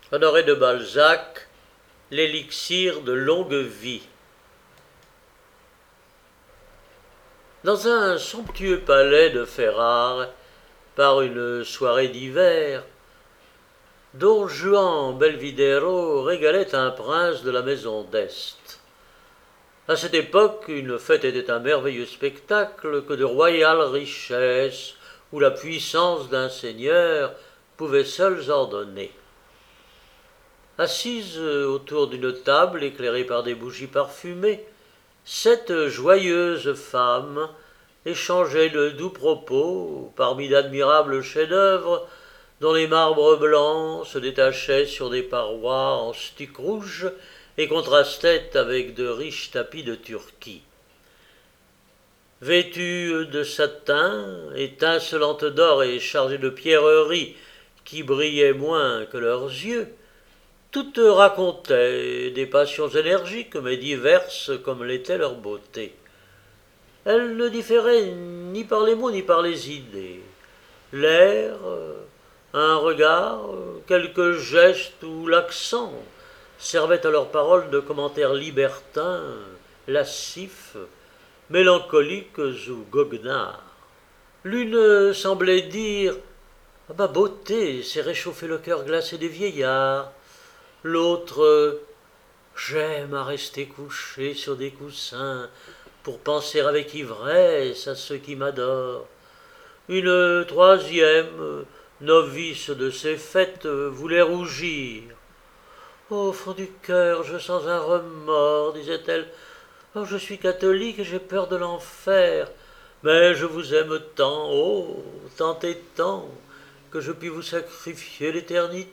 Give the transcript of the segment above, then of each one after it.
Honoré de Balzac, l'élixir de longue vie. Dans un somptueux palais de Ferrare, par une soirée d'hiver, Don Juan Belvidéro régalait un prince de la maison d'Est. À cette époque, une fête était un merveilleux spectacle que de royales richesses ou la puissance d'un seigneur pouvaient seuls ordonner. Assises autour d'une table éclairée par des bougies parfumées, 7 joyeuses femmes échangeaient de doux propos parmi d'admirables chefs-d'œuvre dont les marbres blancs se détachaient sur des parois en stuc rouge et contrastaient avec de riches tapis de Turquie. Vêtues de satin, étincelantes d'or et chargées de pierreries qui brillaient moins que leurs yeux, toutes racontaient des passions énergiques mais diverses comme l'était leur beauté. Elles ne différaient ni par les mots ni par les idées. L'air, un regard, quelques gestes ou l'accent servaient à leurs paroles de commentaires libertins, lascifs, mélancoliques ou goguenards. L'une semblait dire « Ma beauté s'est réchauffé le cœur glacé des vieillards », l'autre « J'aime à rester couché sur des coussins pour penser avec ivresse à ceux qui m'adorent ». Une troisième, novice de ces fêtes, voulait rougir. « Au fond du cœur, je sens un remords, disait-elle. Oh, je suis catholique et j'ai peur de l'enfer. Mais je vous aime tant, oh, tant et tant, que je puis vous sacrifier l'éternité. »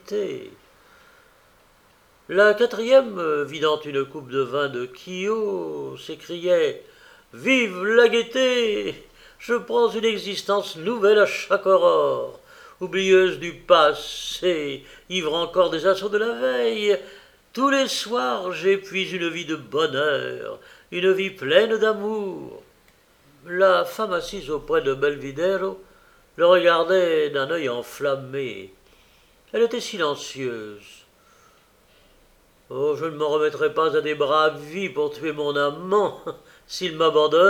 La quatrième, vidant une coupe de vin de Kyo, s'écriait « Vive la gaieté! Je prends une existence nouvelle à chaque aurore, oublieuse du passé, ivre encore des assauts de la veille. Tous les soirs, j'épuise une vie de bonheur, une vie pleine d'amour. » La femme assise auprès de Belvidéro le regardait d'un œil enflammé. Elle était silencieuse. « Oh, je ne m'en remettrais pas à des braves vies pour tuer mon amant s'il m'abandonnait. »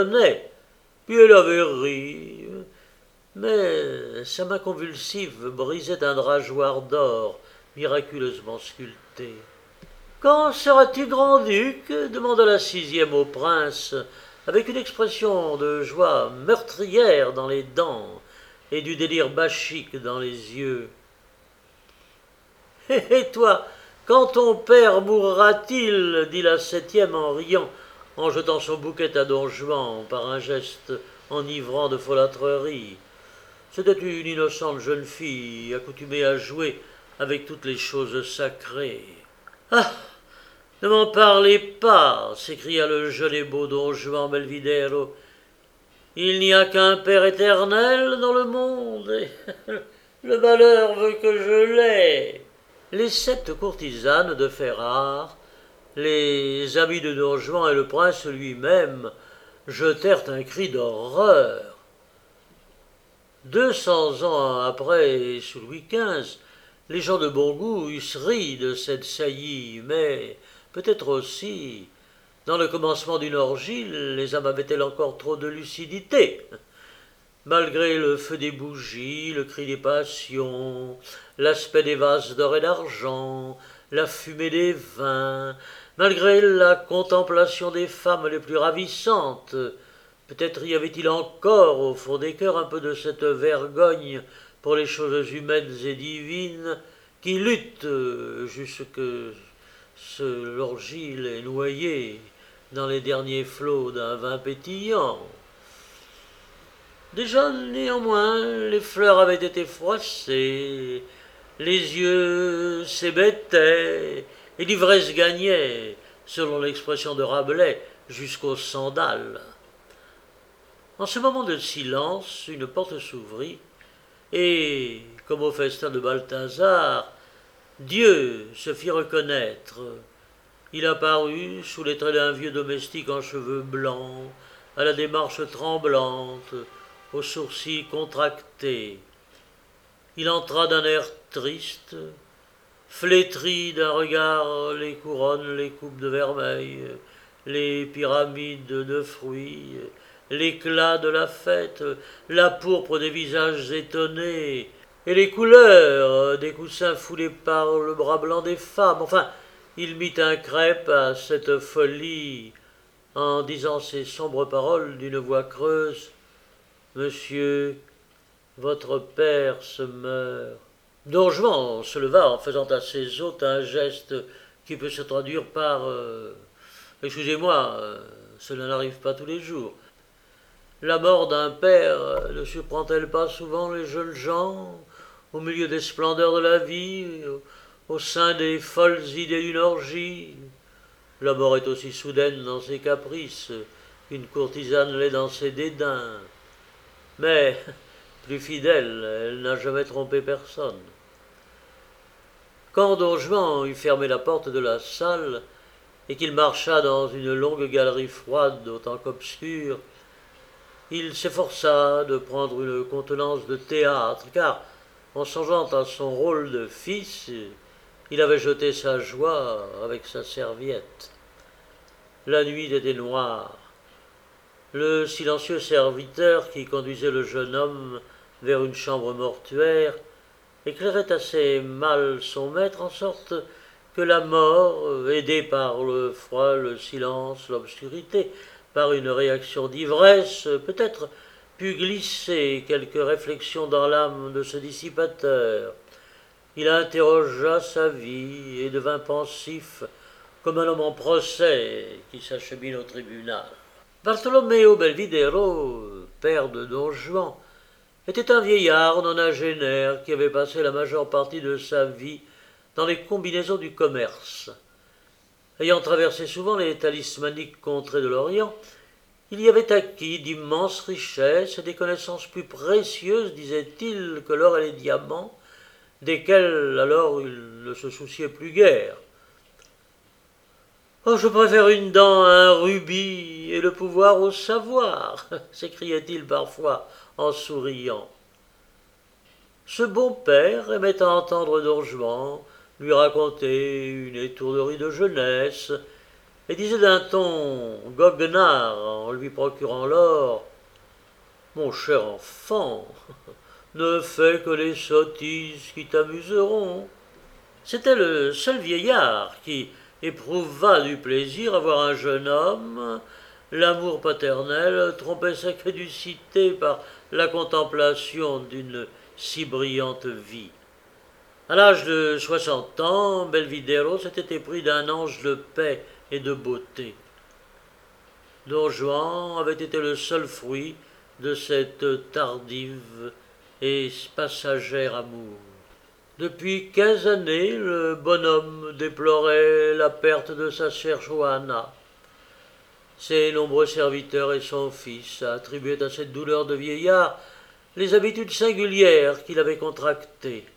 Puis elle avait ri, mais sa main convulsive brisait un drageoir d'or miraculeusement sculpté. « Quand seras-tu grand-duc » demanda la sixième au prince, avec une expression de joie meurtrière dans les dents et du délire bachique dans les yeux. « Et toi, quand ton père mourra-t-il » dit la septième en riant, en jetant son bouquet à Don Juan par un geste enivrant de folâtrerie. C'était une innocente jeune fille accoutumée à jouer avec toutes les choses sacrées. « Ah, ne m'en parlez pas » s'écria le jeune et beau Don Juan Belvidéro. « Il n'y a qu'un Père éternel dans le monde, et le malheur veut que je l'aie. » Les 7 courtisanes de Ferrare, les amis de Don Juan et le prince lui-même, jetèrent un cri d'horreur. 200 ans après, sous Louis XV, les gens de bon goût eussent ri de cette saillie, mais peut-être aussi, dans le commencement d'une orgie, les âmes avaient-elles encore trop de lucidité. Malgré le feu des bougies, le cri des passions, l'aspect des vases d'or et d'argent, la fumée des vins, malgré la contemplation des femmes les plus ravissantes, peut-être y avait-il encore au fond des cœurs un peu de cette vergogne pour les choses humaines et divines qui lutte jusque l'orgie les noyée dans les derniers flots d'un vin pétillant. Déjà, néanmoins, les fleurs avaient été froissées, les yeux s'hébétaient, et l'ivresse gagnait, selon l'expression de Rabelais, jusqu'aux sandales. En ce moment de silence, une porte s'ouvrit, et, comme au festin de Balthazar, Dieu se fit reconnaître. Il apparut sous les traits d'un vieux domestique en cheveux blancs, à la démarche tremblante, aux sourcils contractés. Il entra d'un air triste, flétrit d'un regard les couronnes, les coupes de vermeil, les pyramides de fruits, l'éclat de la fête, la pourpre des visages étonnés, et les couleurs des coussins foulés par le bras blanc des femmes. Enfin, il mit un crêpe à cette folie en disant ces sombres paroles d'une voix creuse. Monsieur, votre père se meurt. Don Juan se leva en faisant à ses hôtes un geste qui peut se traduire par excusez-moi, cela n'arrive pas tous les jours. La mort d'un père ne surprend-elle pas souvent les jeunes gens au milieu des splendeurs de la vie, au sein des folles idées d'une orgie? La mort est aussi soudaine dans ses caprices qu'une courtisane l'est dans ses dédains. Mais, plus fidèle, elle n'a jamais trompé personne. Quand Don Juan eut fermé la porte de la salle, et qu'il marcha dans une longue galerie froide autant qu'obscure, il s'efforça de prendre une contenance de théâtre, car, en songeant à son rôle de fils, il avait jeté sa joie avec sa serviette. La nuit était noire. Le silencieux serviteur qui conduisait le jeune homme vers une chambre mortuaire éclairait assez mal son maître, en sorte que la mort, aidée par le froid, le silence, l'obscurité, par une réaction d'ivresse, peut-être put glisser quelques réflexions dans l'âme de ce dissipateur. Il interrogea sa vie et devint pensif, comme un homme en procès qui s'achemine au tribunal. Bartolomeo Belvidéro, père de Don Juan, était un vieillard nonagénaire qui avait passé la majeure partie de sa vie dans les combinaisons du commerce. Ayant traversé souvent les talismaniques contrées de l'Orient, il y avait acquis d'immenses richesses et des connaissances plus précieuses, disait-il, que l'or et les diamants, desquels alors il ne se souciait plus guère. « Oh, je préfère une dent à un rubis et le pouvoir au savoir !» s'écriait-il parfois en souriant. Ce bon père aimait à entendre Don Juan lui raconter une étourderie de jeunesse, et disait d'un ton goguenard en lui procurant l'or: « Mon cher enfant, ne fais que les sottises qui t'amuseront. » C'était le seul vieillard qui éprouva du plaisir à voir un jeune homme, l'amour paternel, tromper sa caducité par la contemplation d'une si brillante vie. À l'âge de 60 ans, Belvidéro s'était épris d'un ange de paix et de beauté. Don Juan avait été le seul fruit de cette tardive et passagère amour. Depuis 15 années, le bonhomme déplorait la perte de sa chère Johanna. Ses nombreux serviteurs et son fils attribuaient à cette douleur de vieillard les habitudes singulières qu'il avait contractées.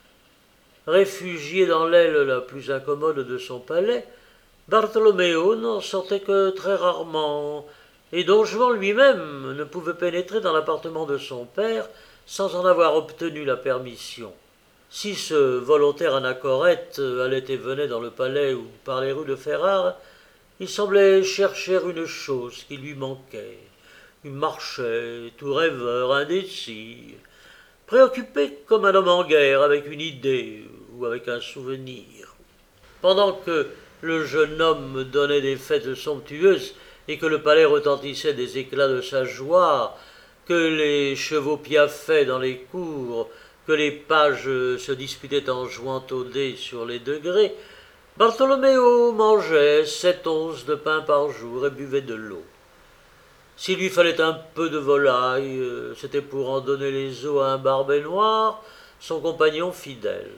Réfugié dans l'aile la plus incommode de son palais, Bartolomeo n'en sortait que très rarement, et Don Juan lui-même ne pouvait pénétrer dans l'appartement de son père sans en avoir obtenu la permission. Si ce volontaire anachorète allait et venait dans le palais ou par les rues de Ferrare, il semblait chercher une chose qui lui manquait. Il marchait, tout rêveur, indécis, préoccupé comme un homme en guerre avec une idée ou avec un souvenir. Pendant que le jeune homme donnait des fêtes somptueuses et que le palais retentissait des éclats de sa joie, que les chevaux piaffaient dans les cours, que les pages se disputaient en jouant au dé sur les degrés, Bartolomeo mangeait 7 onces de pain par jour et buvait de l'eau. S'il lui fallait un peu de volaille, c'était pour en donner les os à un barbet noir, son compagnon fidèle.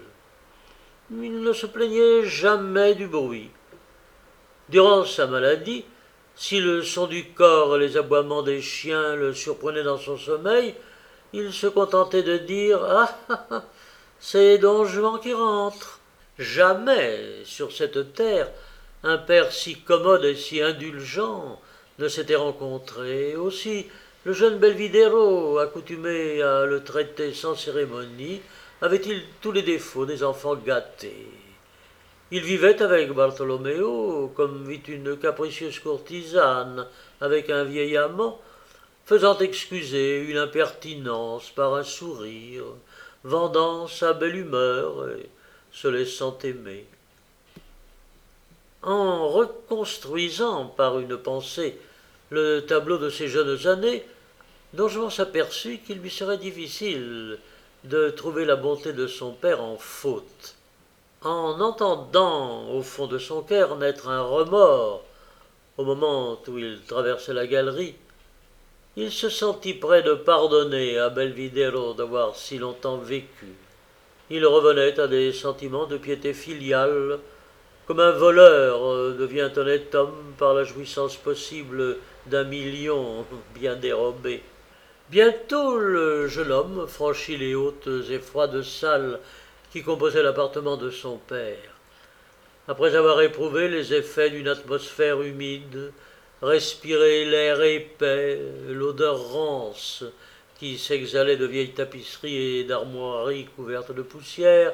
Il ne se plaignait jamais du bruit. Durant sa maladie, si le son du corps et les aboiements des chiens le surprenaient dans son sommeil, il se contentait de dire « Ah, c'est Don Juan qui rentre !» Jamais, sur cette terre, un père si commode et si indulgent ne s'était rencontré. Aussi, le jeune Belvidéro, accoutumé à le traiter sans cérémonie, avait-il tous les défauts des enfants gâtés. Il vivait avec Bartholoméo comme vit une capricieuse courtisane avec un vieil amant, faisant excuser une impertinence par un sourire, vendant sa belle humeur et se laissant aimer. En reconstruisant par une pensée le tableau de ses jeunes années, Don Juan s'aperçut qu'il lui serait difficile de trouver la bonté de son père en faute. En entendant au fond de son cœur naître un remords au moment où il traversait la galerie, il se sentit prêt de pardonner à Belvidéro d'avoir si longtemps vécu. Il revenait à des sentiments de piété filiale, comme un voleur devient honnête homme par la jouissance possible d'un million bien dérobé. Bientôt le jeune homme franchit les hautes et froides salles qui composaient l'appartement de son père. Après avoir éprouvé les effets d'une atmosphère humide, respiré l'air épais, l'odeur rance qui s'exhalait de vieilles tapisseries et d'armoiries couvertes de poussière,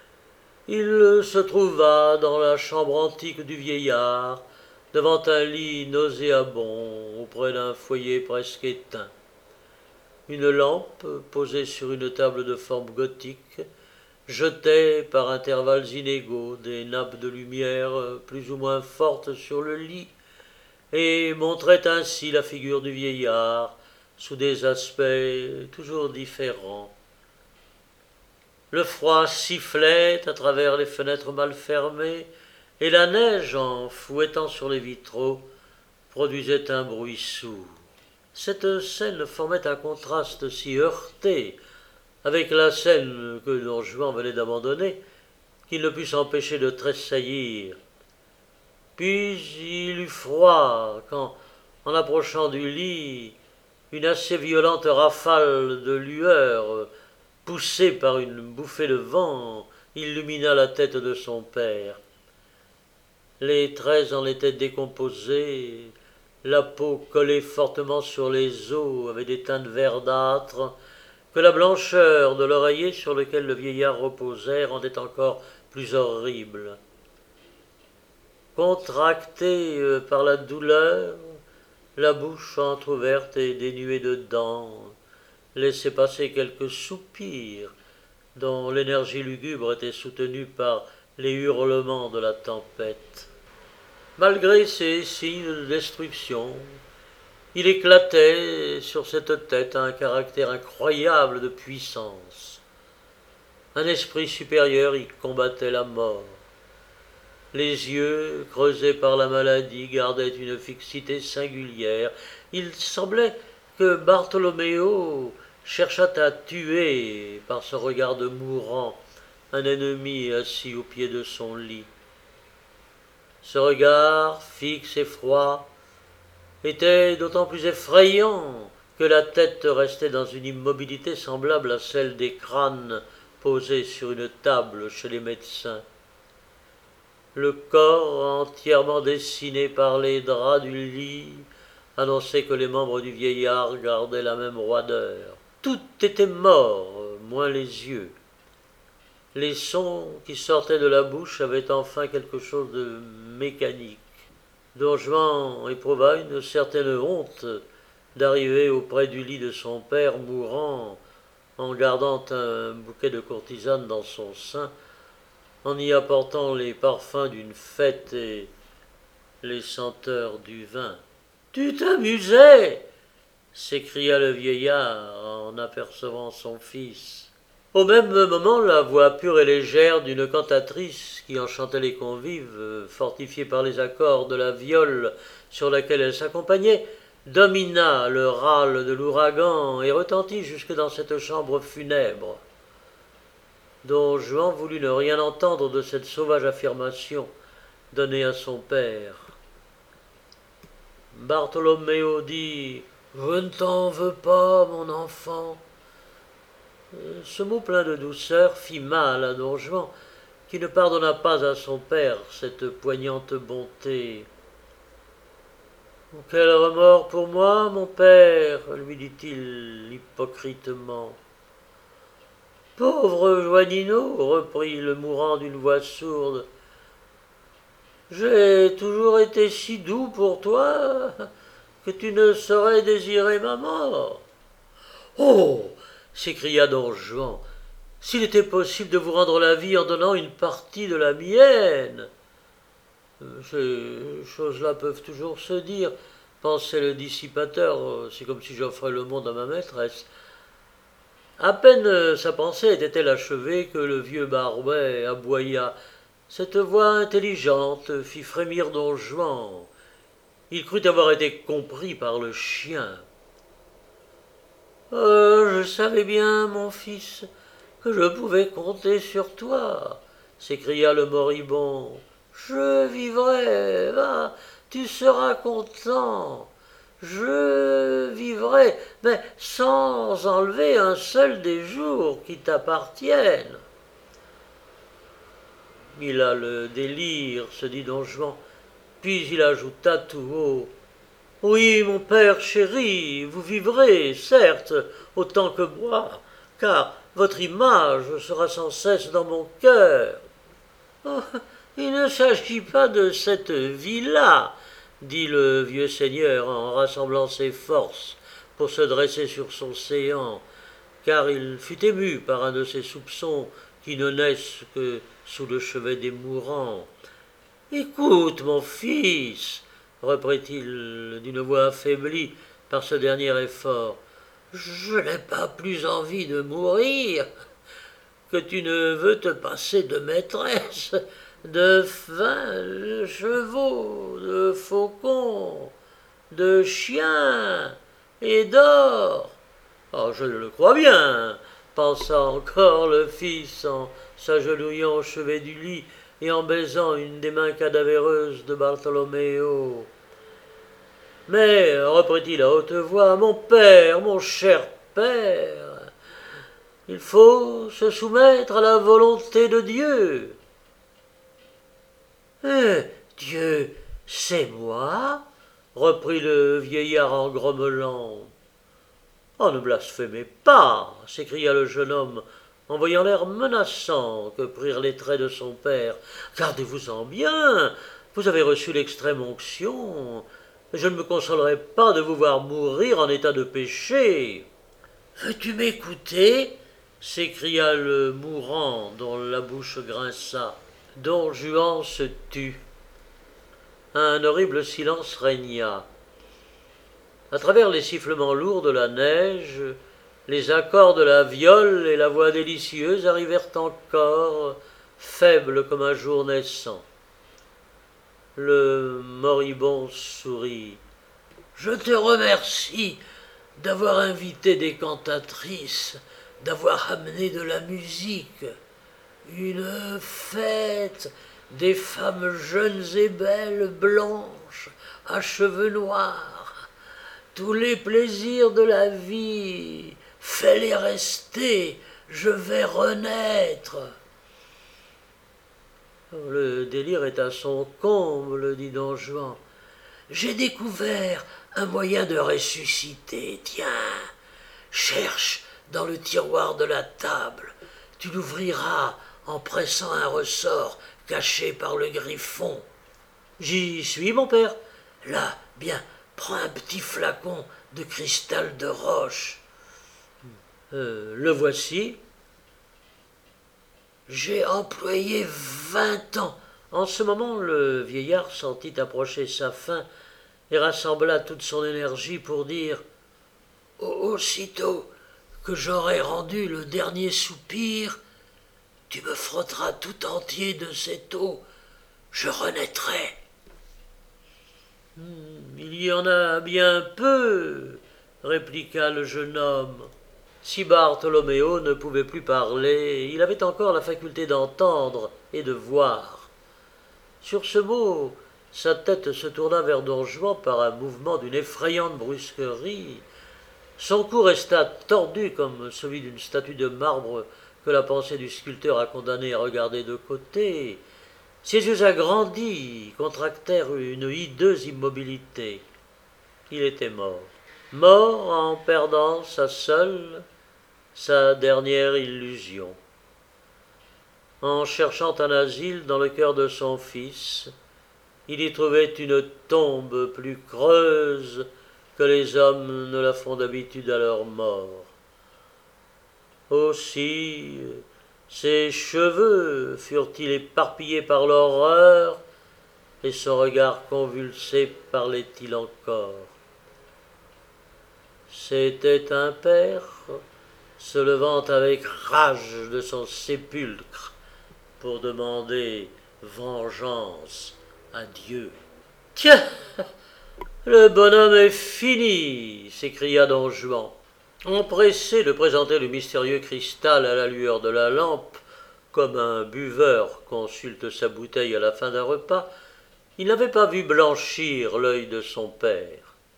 il se trouva dans la chambre antique du vieillard, devant un lit nauséabond, auprès d'un foyer presque éteint. Une lampe, posée sur une table de forme gothique, jetait par intervalles inégaux des nappes de lumière plus ou moins fortes sur le lit, et montrait ainsi la figure du vieillard sous des aspects toujours différents. Le froid sifflait à travers les fenêtres mal fermées, et la neige, en fouettant sur les vitraux, produisait un bruit sourd. Cette scène formait un contraste si heurté avec la scène que Don Juan venait d'abandonner, qu'il ne put s'empêcher de tressaillir. Puis il eut froid quand, en approchant du lit, une assez violente rafale de lueur, poussée par une bouffée de vent, illumina la tête de son père. Les traits en étaient décomposés, la peau collée fortement sur les os avait des teintes verdâtres, que la blancheur de l'oreiller sur lequel le vieillard reposait rendait encore plus horrible. Contracté par la douleur, la bouche entr'ouverte et dénuée de dents laissait passer quelques soupirs dont l'énergie lugubre était soutenue par les hurlements de la tempête. Malgré ces signes de destruction, il éclatait sur cette tête un caractère incroyable de puissance. Un esprit supérieur y combattait la mort. Les yeux, creusés par la maladie, gardaient une fixité singulière. Il semblait que Bartholoméo cherchât à tuer, par ce regard de mourant, un ennemi assis au pied de son lit. Ce regard, fixe et froid, était d'autant plus effrayant que la tête restait dans une immobilité semblable à celle des crânes posés sur une table chez les médecins. Le corps, entièrement dessiné par les draps du lit, annonçait que les membres du vieillard gardaient la même roideur. Tout était mort, moins les yeux. Les sons qui sortaient de la bouche avaient enfin quelque chose de mécanique. Don Juan éprouva une certaine honte d'arriver auprès du lit de son père mourant en gardant un bouquet de courtisanes dans son sein, en y apportant les parfums d'une fête et les senteurs du vin. « Tu t'amusais » s'écria le vieillard en apercevant son fils. Au même moment, la voix pure et légère d'une cantatrice qui enchantait les convives, fortifiée par les accords de la viole sur laquelle elle s'accompagnait, domina le râle de l'ouragan et retentit jusque dans cette chambre funèbre. Don Juan voulut ne rien entendre de cette sauvage affirmation donnée à son père. Bartholoméo dit « Je ne t'en veux pas, mon enfant ». Ce mot plein de douceur fit mal à Don Juan, qui ne pardonna pas à son père cette poignante bonté. « Quel remords pour moi, mon père » lui dit-il hypocritement. « Pauvre Juanino » reprit le mourant d'une voix sourde, j'ai toujours été si doux pour toi que tu ne saurais désirer ma mort. Oh s'écria Don Juan, s'il était possible de vous rendre la vie en donnant une partie de la mienne. Ces choses-là peuvent toujours se dire, pensait le dissipateur, c'est comme si j'offrais le monde à ma maîtresse. À peine sa pensée était-elle achevée que le vieux Barbet aboya. Cette voix intelligente fit frémir Don Juan. Il crut avoir été compris par le chien. Je savais bien, mon fils, que je pouvais compter sur toi, s'écria le moribond. Je vivrai, va, tu seras content. Je vivrai, mais sans enlever un seul des jours qui t'appartiennent. Il a le délire, se dit Don Juan, puis il ajouta tout haut. Oui, mon père chéri, vous vivrez, certes, autant que moi, car votre image sera sans cesse dans mon cœur. Oh, il ne s'agit pas de cette vie-là, dit le vieux seigneur en rassemblant ses forces pour se dresser sur son séant, car il fut ému par un de ces soupçons qui ne naissent que sous le chevet des mourants. Écoute, mon fils, reprit-il d'une voix affaiblie par ce dernier effort, je n'ai pas plus envie de mourir que tu ne veux te passer de maîtresse, de chevaux, de faucons, de chiens et d'or. Oh, je le crois bien, pensa encore le fils en s'agenouillant au chevet du lit et en baisant une des mains cadavéreuses de Bartholoméo. Mais, reprit-il à haute voix, mon père, mon cher père, il faut se soumettre à la volonté de Dieu. Dieu, c'est moi, reprit le vieillard en grommelant. Oh, ne blasphémez pas, s'écria le jeune homme, en voyant l'air menaçant que prirent les traits de son père. Gardez-vous-en bien, vous avez reçu l'extrême onction. Je ne me consolerai pas de vous voir mourir en état de péché. Veux-tu m'écouter s'écria le mourant dont la bouche grinça. Don Juan se tut. Un horrible silence régna. À travers les sifflements lourds de la neige, les accords de la viole et la voix délicieuse arrivèrent encore, faibles comme un jour naissant. Le moribond sourit. Je te remercie d'avoir invité des cantatrices, d'avoir amené de la musique, une fête, des femmes jeunes et belles, blanches, à cheveux noirs, tous les plaisirs de la vie, fais-les rester, je vais renaître. Le délire est à son comble, dit Don Juan. J'ai découvert un moyen de ressusciter. Tiens, cherche dans le tiroir de la table. Tu l'ouvriras en pressant un ressort caché par le griffon. J'y suis, mon père. Là, bien, prends un petit flacon de cristal de roche. Le voici. J'ai employé 20 ans. En ce moment, le vieillard sentit approcher sa fin et rassembla toute son énergie pour dire « Aussitôt que j'aurai rendu le dernier soupir, tu me frotteras tout entier de cette eau, je renaîtrai. » Il y en a bien peu, répliqua le jeune homme. Si Bartholoméo ne pouvait plus parler, il avait encore la faculté d'entendre et de voir. Sur ce mot, sa tête se tourna vers Don Juan par un mouvement d'une effrayante brusquerie. Son cou resta tordu comme celui d'une statue de marbre que la pensée du sculpteur a condamné à regarder de côté. Ses yeux agrandis contractèrent une hideuse immobilité. Il était mort. Mort en perdant sa dernière illusion. En cherchant un asile dans le cœur de son fils, il y trouvait une tombe plus creuse que les hommes ne la font d'habitude à leur mort. Aussi, ses cheveux furent-ils éparpillés par l'horreur, et son regard convulsé parlait-il encore. C'était un père se levant avec rage de son sépulcre pour demander vengeance à Dieu. Tiens, le bonhomme est fini, s'écria Don Juan. Empressé de présenter le mystérieux cristal à la lueur de la lampe, comme un buveur consulte sa bouteille à la fin d'un repas, il n'avait pas vu blanchir l'œil de son père.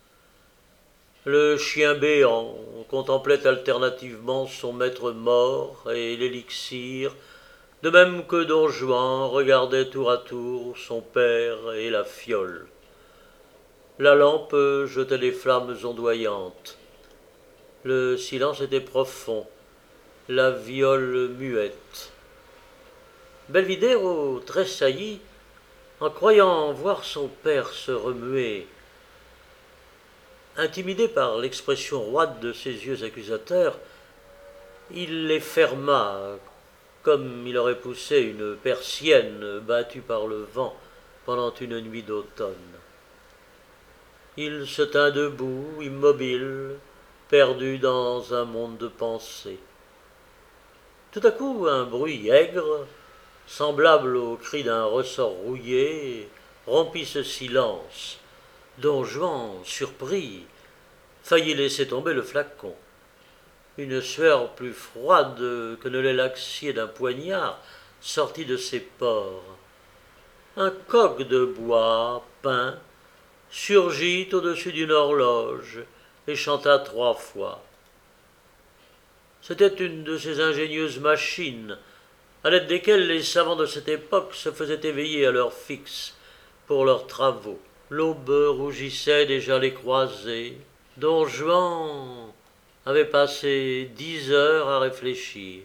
Le chien béant contemplait alternativement son maître mort et l'élixir, de même que Don Juan regardait tour à tour son père et la fiole. La lampe jetait des flammes ondoyantes. Le silence était profond, la viole muette. Belvidéro tressaillit en croyant voir son père se remuer. Intimidé par l'expression roide de ses yeux accusateurs, il les ferma comme il aurait poussé une persienne battue par le vent pendant une nuit d'automne. Il se tint debout, immobile, perdu dans un monde de pensées. Tout à coup, un bruit aigre, semblable au cri d'un ressort rouillé, rompit ce silence. Don Juan, surpris, faillit laisser tomber le flacon. Une sueur plus froide que ne l'est l'acier d'un poignard sortit de ses pores. Un coq de bois peint surgit au-dessus d'une horloge et chanta 3 fois. C'était une de ces ingénieuses machines à l'aide desquelles les savants de cette époque se faisaient éveiller à l'heure fixe pour leurs travaux. L'aube rougissait déjà les croisées. Don Juan avait passé 10 heures à réfléchir.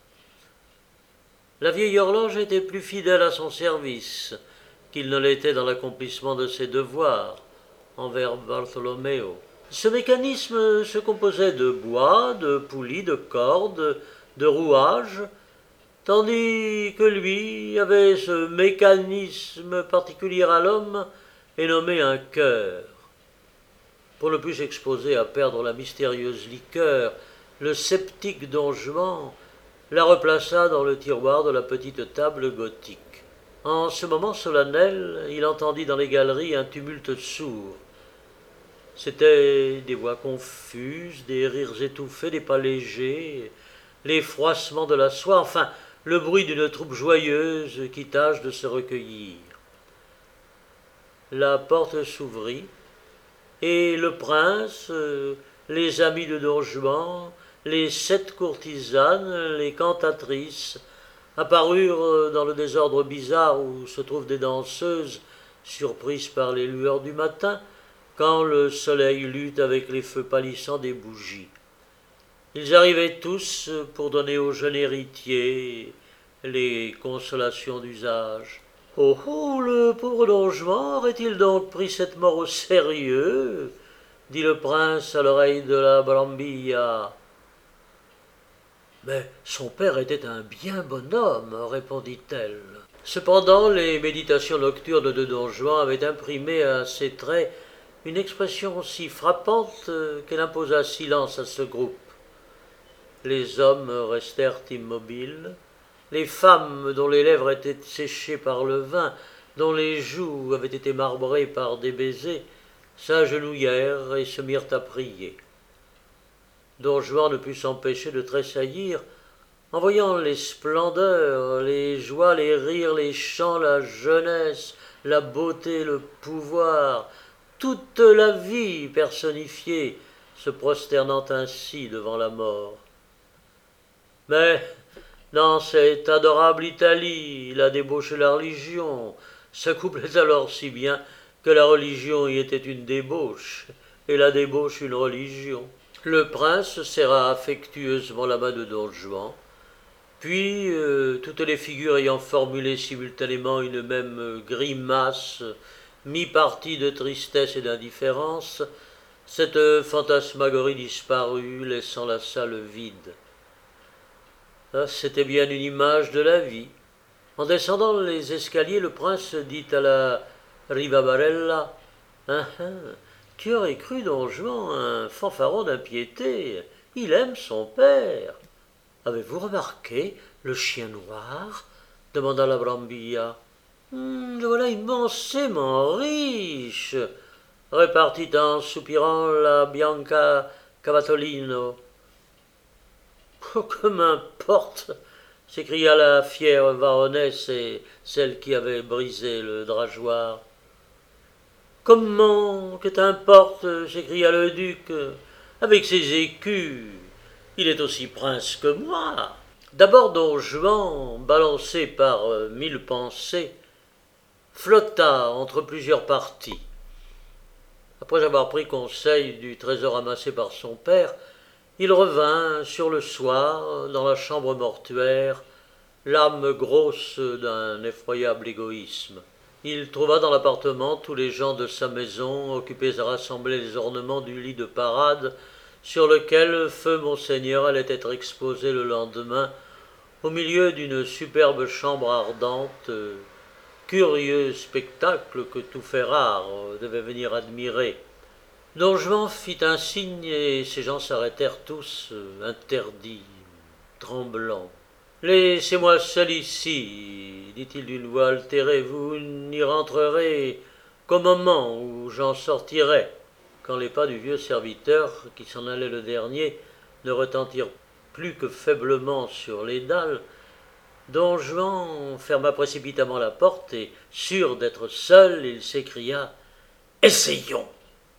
La vieille horloge était plus fidèle à son service qu'il ne l'était dans l'accomplissement de ses devoirs envers Bartholoméo. Ce mécanisme se composait de bois, de poulies, de cordes, de rouages, tandis que lui avait ce mécanisme particulier à l'homme et nommé un cœur. Pour ne plus s'exposer à perdre la mystérieuse liqueur, le sceptique Don Juan la replaça dans le tiroir de la petite table gothique. En ce moment solennel, il entendit dans les galeries un tumulte sourd. C'étaient des voix confuses, des rires étouffés, des pas légers, les froissements de la soie, enfin le bruit d'une troupe joyeuse qui tâche de se recueillir. La porte s'ouvrit, et le prince, les amis de Don Juan, les 7 courtisanes, les cantatrices, apparurent dans le désordre bizarre où se trouvent des danseuses, surprises par les lueurs du matin, quand le soleil lutte avec les feux pâlissants des bougies. Ils arrivaient tous pour donner au jeune héritier les consolations d'usage. « Oh, oh, le pauvre Don Juan aurait-il donc pris cette mort au sérieux ?» dit le prince à l'oreille de la Brambilla. « Mais son père était un bien bon homme, répondit-elle. Cependant, les méditations nocturnes de Don Juan avaient imprimé à ses traits une expression si frappante qu'elle imposa silence à ce groupe. Les hommes restèrent immobiles. Les femmes, dont les lèvres étaient séchées par le vin, dont les joues avaient été marbrées par des baisers, s'agenouillèrent et se mirent à prier. Don Juan ne put s'empêcher de tressaillir en voyant les splendeurs, les joies, les rires, les chants, la jeunesse, la beauté, le pouvoir, toute la vie personnifiée se prosternant ainsi devant la mort. Mais dans cette adorable Italie, la débauche et la religion s'accouplaient alors si bien que la religion y était une débauche, et la débauche une religion. Le prince serra affectueusement la main de Don Juan, Puis, toutes les figures ayant formulé simultanément une même grimace, mi-partie de tristesse et d'indifférence, cette fantasmagorie disparut, laissant la salle vide. Ah, c'était bien une image de la vie. En descendant les escaliers, le prince dit à la Rivabarella: ah, ah, tu aurais cru, Don Juan, un fanfaron d'impiété. Il aime son père. Avez-vous remarqué le chien noir demanda la Brambilla. Le voilà immensément riche, repartit en soupirant la Bianca Cavatolino. Oh, que m'importe, s'écria la fière baronesse et celle qui avait brisé le drageoir. Comment que t'importe, s'écria le duc, avec ses écus. Il est aussi prince que moi. D'abord Don Juan, balancé par mille pensées, flotta entre plusieurs partis. Après avoir pris conseil du trésor amassé par son père, il revint sur le soir dans la chambre mortuaire, l'âme grosse d'un effroyable égoïsme. Il trouva dans l'appartement tous les gens de sa maison occupés à rassembler les ornements du lit de parade sur lequel feu Monseigneur allait être exposé le lendemain au milieu d'une superbe chambre ardente, curieux spectacle que tout fait rare devait venir admirer. Don Juan fit un signe et ces gens s'arrêtèrent tous, interdits, tremblants. Laissez-moi seul ici, dit-il d'une voix altérée, vous n'y rentrerez qu'au moment où j'en sortirai. Quand les pas du vieux serviteur, qui s'en allait le dernier, ne retentirent plus que faiblement sur les dalles, Don Juan ferma précipitamment la porte et, sûr d'être seul, il s'écria: « Essayons !